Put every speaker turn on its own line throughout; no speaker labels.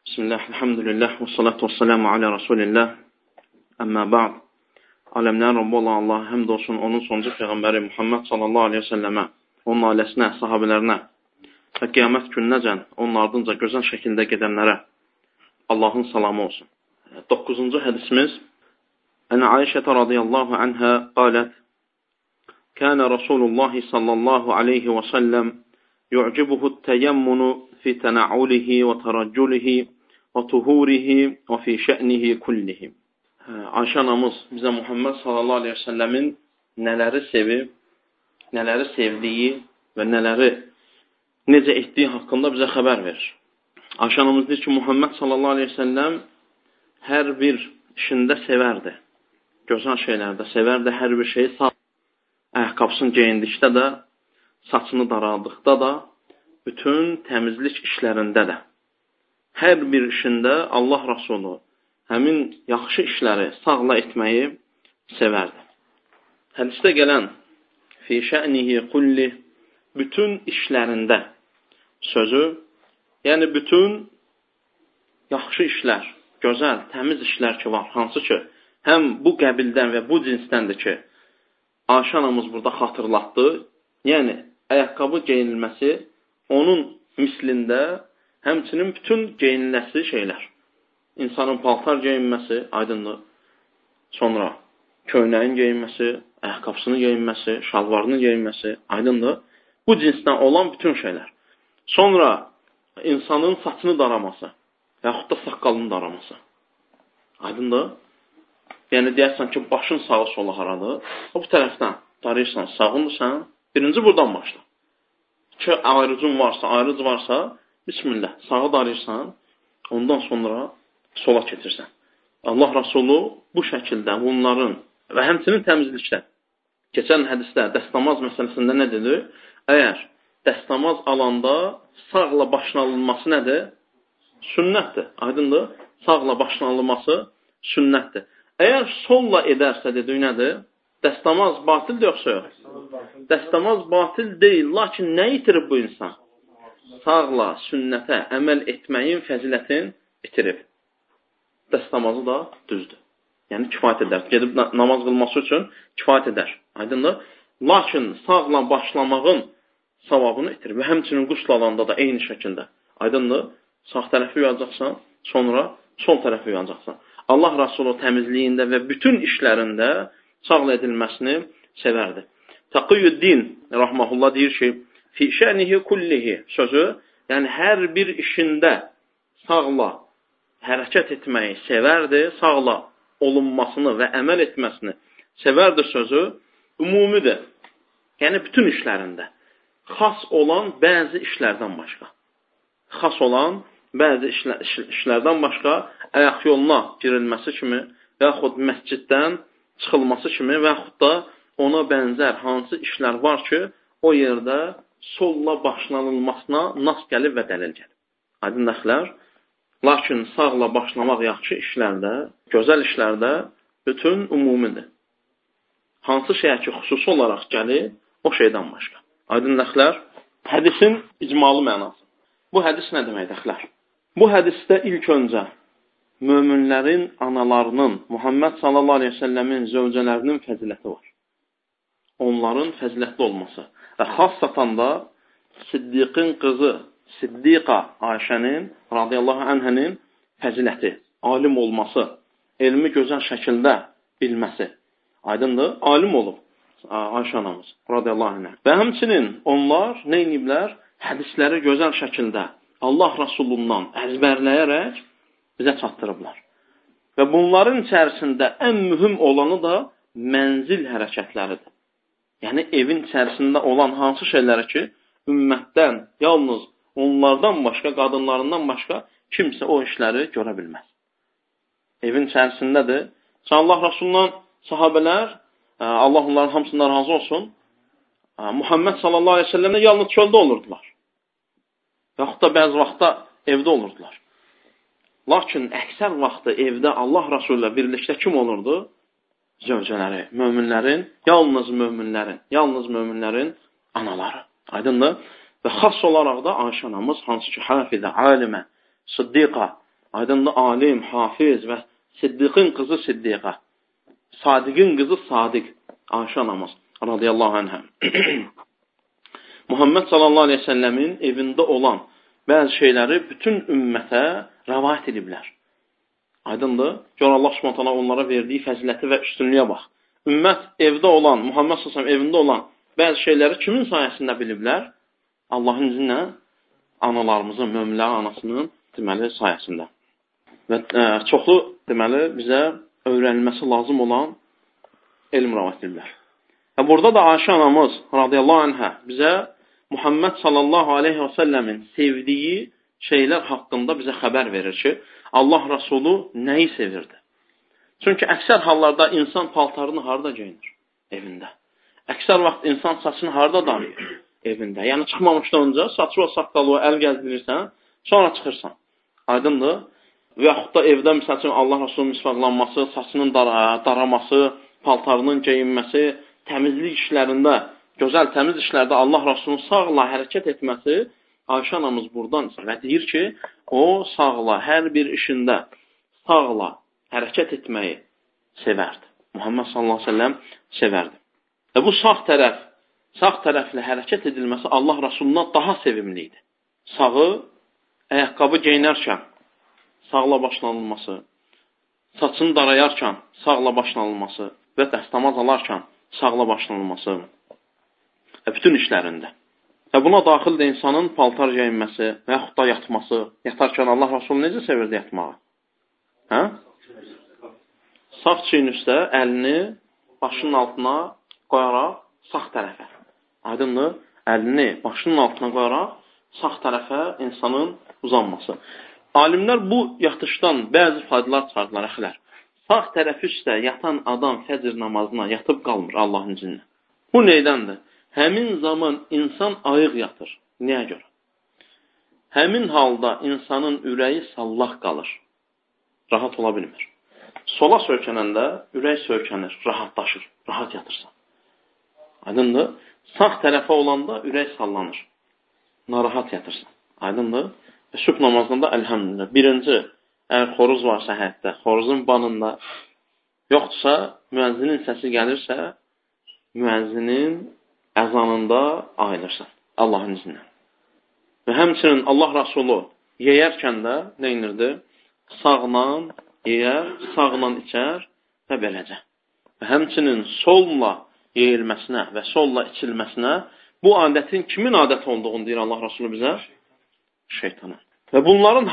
Bismillah, elhamdülillah, və salatu və selamu alə Rasulillah, əmmə ba'd. Aləmlərin Rabbi olan Allah, həmd olsun onun sonuncu Peyğəmbəri Muhammed sallallahu aleyhi və səlləmə, onun ailəsinə, sahabələrinə və qiyamət gününəcən onun ardınca gözəl şəkildə gedənlərə Allahın salamı olsun. 9-cu hədisimiz Ənə Ayşətə radiyallahu anhə qalət Kənə Rasulullah sallallahu aleyhi və səlləm yu'cibuhu təyyəmmunu fi tənəulihi və tərəccülihi və tuhurihi və fi şə'nihi kullihi. Ayşə anamız bizə Muhammed sallallahu aleyhi ve sellemin nələri sevib, nələri sevdiyi və nələri necə etdiyi haqqında bizə xəbər verir. Ayşə anamız deyir ki, Muhammed sallallahu aleyhi ve sellem hər bir işində sevərdi. Gözəl şeylərdə sevərdi, hər bir şeyi sağ. Ayaqqabısını geyindikdə də, saçını daradıqda da, bütün təmizlik işlərində də. Hər bir işində Allah Rasulü həmin yaxşı işləri sağla etməyi sevərdi. Hədisdə gələn fi şə'nihi kulli bütün işlərində sözü, yəni bütün yaxşı işlər, gözəl, təmiz işlər ki var, hansı ki, həm bu qəbildən və bu cinsdəndir ki, Ayşə anamız burada xatırlatdı, yəni ayaqqabı geyinilməsi onun mislində həmçinin bütün geyiniləsi şeylər. İnsanın paltar geyinməsi, aydındır. Sonra köynəyin geyinməsi, ayaqqabısını geyinməsi, şalvarını geyinməsi, aydındır. Bu cinsdən olan bütün şeylər. Sonra insanın saçını daraması, yaxud da saqqalını daraması. Aydındır. Yəni deyərsən ki, başın sağı sola haradır. O bu tərəfdən darayırsan, sağındırsan. Birinci buradan başla. İki ayrıcın varsa, Bismillah, sağı darayırsan, ondan sonra sola keçirsən. Allah Rasulü bu şəkildə bunların və həmçinin təmizlikdə. Keçən hədisdə dəstəmaz məsələsində nə dedi? Əgər dəstəmaz alanda sağla başlanılması nədir? Sünnətdir. Aydındır? Sağla başlanılması sünnətdir. Əgər solla edərsə dedik nədir? Dəstəmaz batildir yoxsa yox? Dəstəmaz batil deyil, lakin nə itirib bu insan? Sağla, sünnətə əməl etməyin fəzilətin itirib. Dəstəmazı da düzdür. Yəni kifayət edər. Gedib namaz qılması üçün kifayət edər. Aydındır? Lakin sağla başlamağın savabını itirib. Və həmçinin qusl alanda da eyni şəkildə. Aydındır? Sağ tərəfi yuyacaqsan, sonra sol tərəfi yuyacaqsan. Allah Rasulü təmizliyində və bütün işlərində sağla edilməsini sevərdi. Taqiyüddin rahmehullah deyir ki, fi şə'nihi kullihi sözü, yəni hər bir işində sağla hərəkət etməyi sevərdi, sağla olunmasını və əməl etməsini sevərdi sözü ümumidir. Yəni bütün işlərində. Xas olan bəzi işlərdən başqa. Xas olan bəzi işlərdən başqa ayaq yoluna girilməsi kimi və yaxud məsciddən çıxılması kimi və yaxud da ona bənzər hansı işlər var ki, o yerdə solla başlanılmasına nas gəlib və dəlil gəlib. Aydın dəxlər. Lakin sağla başlamaq yaxşı işlərdə, gözəl işlərdə bütün umumidir. Hansı şeyə ki, xüsusi olaraq gəlir, o şeydən başqa. Aydın dəxlər. Hədisin icmalı mənası. Bu hədis nə demək dəxlər? Bu hədisdə ilk öncə möminlərin analarının, Muhammed sallallahu aleyhi ve sellemin zövcələrinin fəziləti var. Onların fəzilətli olması. Və xassatan da Siddiqin qızı, Siddiqa Ayşənin, radiyallahu anhənin fəziləti, alim olması, elmi gözəl şəkildə bilməsi. Aydındır? Alim olub Ayşə anamız, radiyallahu anhə. Və həmçinin onlar nə ediblər? Hədisləri gözəl şəkildə Allah Rasulundan əzbərləyərək bizə çatdırıblar. Və bunların içərisində ən mühüm olanı da mənzil hərəkətləridir. Yəni, evin içərisində olan hansı şeyləri ki, ümmətdən, yalnız onlardan başqa, qadınlarından başqa kimsə o işləri görə bilməz. Evin içərisindədir. Allah Rasulundan sahabələr, Allah onların hamısından razı olsun, Muhammed sallallahu aleyhi ve sellemlə yalnız çöldə olurdular. Yaxud da bəzi vaxtda evdə olurdular. Lakin əksər vaxtı evdə Allah Rasulü ilə birlikdə kim olurdu? Zövcələri, möminlərin, yalnız möminlərin anaları. Aydındır? Və xas olaraq da Ayşə anamız, hansı ki, hafizə, alimə, siddiqa, Aydınlı alim, hafiz və Siddiqin qızı Siddiqə, Sadiqin qızı Sadiq, Ayşə anamız radiyallahu anhə. Muhammed sallallahu aleyhi ve sellemin evində olan bəzi şeyləri bütün ümmətə rəvayət ediblər. Aydındır. Gör Allah Subhanahu taala onlara verdiyi fəziləti və üstünlüyə bax. Ümmət evdə olan, Muhammed sallallahu aleyhi ve sellem evində olan bəzi şeyləri kimin sayəsində biliblər? Allahın izni ilə analarımızın, möminlərin anasının deməli sayəsində. Və çoxlu deməli bizə öyrənilməsi lazım olan elm rəvayət ediblər. Və burada da Ayşə anamız radiyallahu anhə bizə Muhammed sallallahu aleyhi ve sellemin sevdiyi şeylər haqqında bizə xəbər verir ki, Allah Rasulü nəyi sevirdi? Çünki əksər hallarda insan paltarını harda geyinir? Evində. Əksər vaxt insan saçını harda darıyır? Evində. Yəni çıxmamışdan öncə saçı və saqqalı əl gəzdirirsən, sonra çıxırsan. Aydındır. Və yaxud da evdə məsəl üçün Allah Rasulunun misvaqlanması, saçının daraması, paltarının geyinməsi, təmizlik işlərində, gözəl təmiz işlərdə Allah Rasulunun sağla hərəkət etməsi Ayşə anamız buradan və deyir ki, o sağla hər bir işində sağla hərəkət etməyi sevərdi. Muhammed sallallahu aleyhi ve sellem sevərdi. Və bu sağ tərəflə hərəkət edilməsi Allah Rasuluna daha sevimli idi. Sağı ayaqqabı geyinərkən sağla başlanılması, saçını darayarkən sağla başlanılması və dəstəmaz alarkən sağla başlanılması və bütün işlərində. Və buna daxil də insanın paltar geyinməsi və yaxud da yatması, yatarkən Allah Rasulü necə sevirdi yatmağı? Hə? Sağ çiyin üstə əlini başının altına qoyaraq sağ tərəfə. Aydındır? Əlini başının altına qoyaraq sağ tərəfə insanın uzanması. Alimlər bu yatışdan bəzi faydalar çıxardılar, əxilər. Sağ tərəfi üstə yatan adam fəcr namazına yatıb qalmır Allahın izinlə. Bu neydəndir? Həmin zaman insan ayıq yatır. Niyə görə? Həmin halda insanın ürəyi sallaq qalır. Rahat ola bilmir. Sola söykənəndə ürək söykənir, rahatlaşır, rahat yatırsan. Aydındır? Sağ tərəfə olanda ürək sallanır. Narahat yatırsan. Aydındır? Və sübh namazında əlhəmdülillah. Birinci, əgər xoruz varsa həyətdə, xoruzun banında, yoxdursa, müəzzinin səsi gəlirsə, müəzzinin əzanında ayılırsan. Allahın izinlə. Və həmçinin Allah Rasulü yeyərkən də nə inirdi? Sağla yeyər, sağla içər və beləcə. Və həmçinin solla yeyilməsinə və solla içilməsinə bu adətin kimin adəti olduğunu deyir Allah Rasulü bizə? Şeytana. Və bunların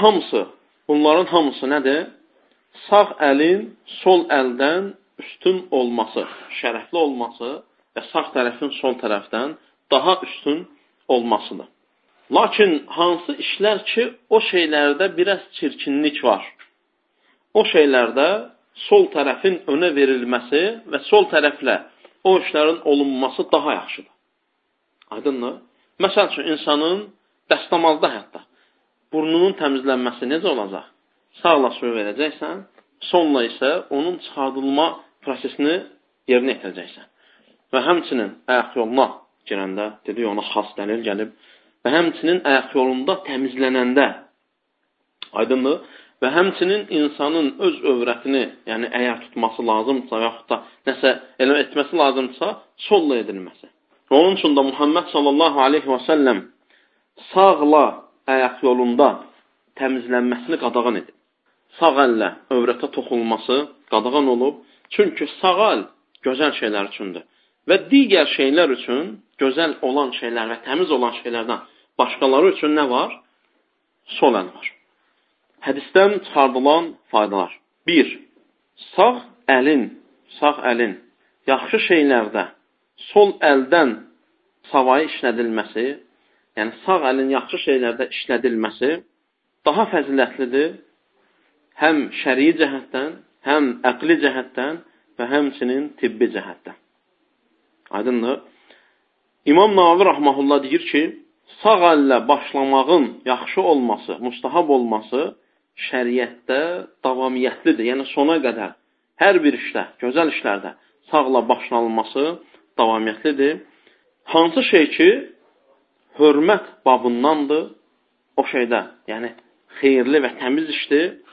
hamısı nədir? Sağ əlin sol əldən üstün olması, şərəfli olması və sağ tərəfin sol tərəfdən daha üstün olmasıdır. Lakin hansı işlər ki, o şeylərdə biraz çirkinlik var. O şeylərdə sol tərəfin önə verilməsi və sol tərəflə o işlərin olunması daha yaxşıdır. Aydındır? Məsəl üçün, insanın dəstəmazda hətta burnunun təmizlənməsi necə olacaq? Sağla suyu verəcəksən, sonla isə onun çıxardılma prosesini yerinə yetirəcəksən. Və həmçinin ayaq yoluna girəndə, dedik ona xas dəlil gəlib, və həmçinin ayaq yolunda təmizlənəndə, aydındır, və həmçinin insanın öz övrətini, yəni əgər tutması lazımdırsa, yaxud da nəsə elə etməsi lazımdırsa, solla edilməsi. Və onun üçün də Muhammed sallallahu aleyhi və səlləm sağla ayaq yolunda təmizlənməsini qadağan edib. Sağ əllə övrətə toxunulması qadağan olub. Çünki sağ əl gözəl şeylər üçündür. Və digər şeylər üçün, gözəl olan şeylər və təmiz olan şeylərdən başqaları üçün nə var? Sol əl var. Hədisdən çıxardılan faydalar. 1. Sağ əlin yaxşı şeylərdə sol əldən savayı işlədilməsi, yəni sağ əlin yaxşı şeylərdə işlədilməsi daha fəzilətlidir, həm şərii cəhətdən, həm əqli cəhətdən və həmçinin tibbi cəhətdən. Aydındır? İmam Navavi rahmehullah deyir ki, sağ əllə başlamağın yaxşı olması, mustahab olması şəriətdə davamiyyətlidir. Yəni sona qədər hər bir işdə, gözəl işlərdə sağla başlanılması davamiyyətlidir. Hansı şey ki, hörmət babındandır o şeydə, yəni xeyirli və təmiz işdir,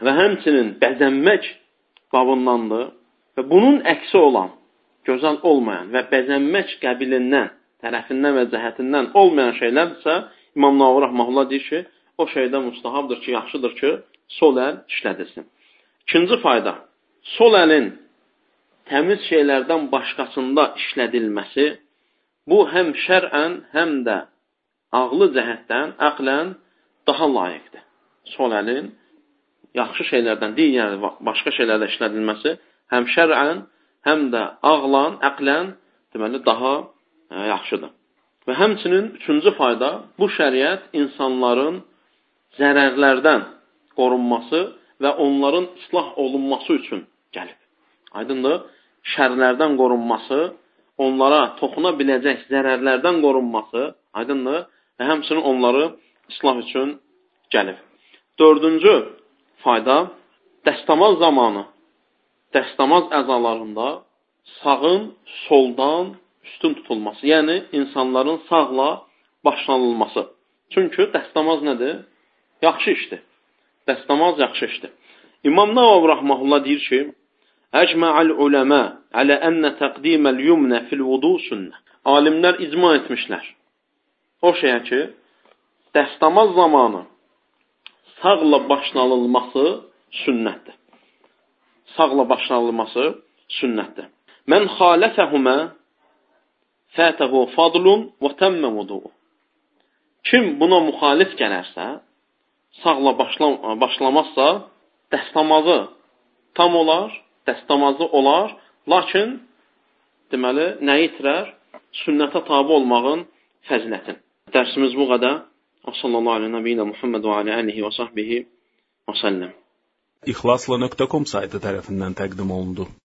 və həmçinin bəzənmək babındandır və bunun əksi olan, gözəl olmayan və bəzənmək qəbilindən, tərəfindən və cəhətindən olmayan şeylərdirsə, İmam Nawawi rahmehullah deyir ki, o şeydə müstahabdır ki, yaxşıdır ki, sol əl işlədilsin. İkinci fayda, sol əlin təmiz şeylərdən başqasında işlədilməsi, bu həm şərən, həm də ağlı cəhətdən, əqlən daha layiqdir. Sol əlin yaxşı şeylərdən, digər başqa şeylərdə işlədilməsi həm şərən, həm də ağlan, əqlən deməli, daha yaxşıdır. Və həmçinin üçüncü fayda, bu şəriət insanların zərərlərdən qorunması və onların islah olunması üçün gəlib. Aydındır, şərlərdən qorunması, onlara toxuna biləcək zərərlərdən qorunması, aydındır, və həmçinin onları islah üçün gəlib. Dördüncü fayda, dəstəmaz zamanı, dəstəmaz əzalarında sağın soldan üstün tutulması, yəni insanların sağla başlanılması. Çünki dəstəmaz nədir? Yaxşı işdir. Dəstəmaz yaxşı işdir. İmam Nawawi rahmehullah deyir ki, Əcmə'əl uləmə alə ənə təqdiməl yumnə fil vudu sünnə. Alimlər icma etmişlər. O şeyə ki, dəstəmaz zamanı sağla başlanılması sünnətdir. Sağla başlanılması sünnətdir. Mən xaləfəhumə fətəhu fadlun və təmmə vudu'u. Kim buna müxalif gələrsə, sağla başlamazsa, dəstəmazı tam olar, dəstəmazı olar, lakin deməli, nə itirər? Sünnətə tabi olmağın fəzilətin. Dərsimiz bu qədər. Sallallahu aleyhi və səlləm Muhammed və alihi və sahbihi və səlləm.
İxlasla.com saytı tərəfindən təqdim olundu.